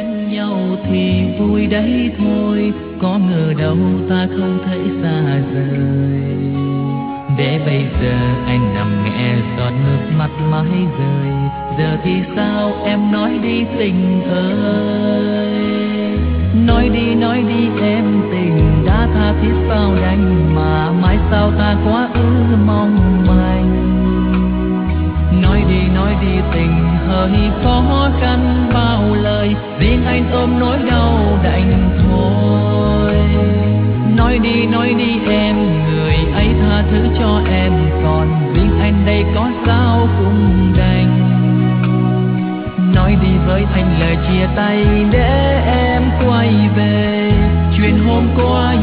bên nhau thì vui đấy thôi, có ngờ đâu ta không thể xa rời. Để bây giờ anh nằm nghe giọt nước mắt mãi rơi, giờ thì sao em nói đi tình ơi. Nói đi em tình đã tha thiết sao đành, mà mãi sao ta quá ư mong manh. Nói đi tình hơi khó khăn bao lời, riêng anh ôm nỗi đau đành thôi. Nói đi em, người ấy tha thứ cho em, còn riêng anh đây có sao cũng đành. Nói đi với anh lời chia tay để em quay về, chuyện hôm qua